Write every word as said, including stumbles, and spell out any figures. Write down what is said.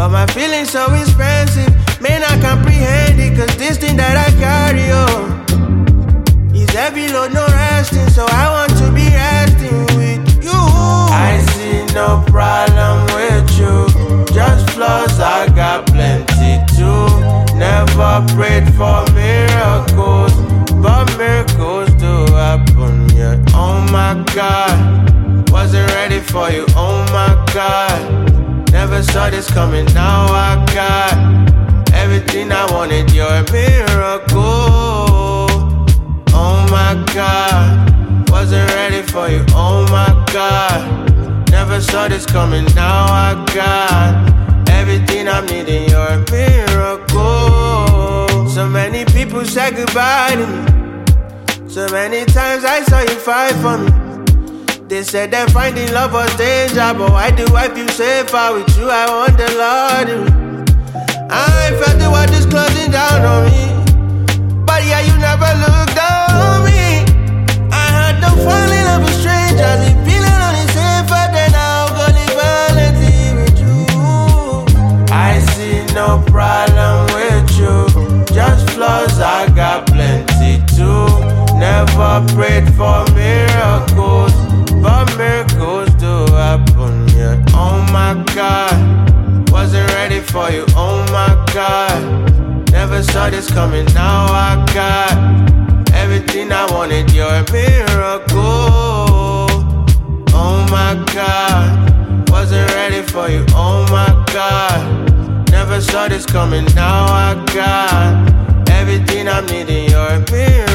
But my feelings so expensive, man, I comprehend it. Cause this thing that I carry, oh, is heavy load, no resting. So I want to be resting with you. I see no problem with you, just flaws, I got plenty too. Never prayed for miracles, but miracles do happen, yeah. Oh my God, wasn't ready for you, oh my God. Never saw this coming, now I got everything I wanted, you're a miracle. Oh my God, wasn't ready for you, oh my God. Never saw this coming, now I got everything I'm needing, you're a miracle. So many people said goodbye to me, so many times I saw you fight for me. They said that finding love was danger, but why do I feel safer with you? I want the Lord. I felt the world just closing down on me, but yeah, you never looked down on me. I had no fall in love with strangers, it feeling only safer than I'll go live violently with you. I see no problem with you, just flaws, I got plenty too. Never prayed for miracles, but miracles do happen, yeah. Oh my God, wasn't ready for you, oh my God. Never saw this coming, now I got everything I wanted, you're a miracle. Oh my God, wasn't ready for you, oh my God. Never saw this coming, now I got everything I'm needing, you're a miracle.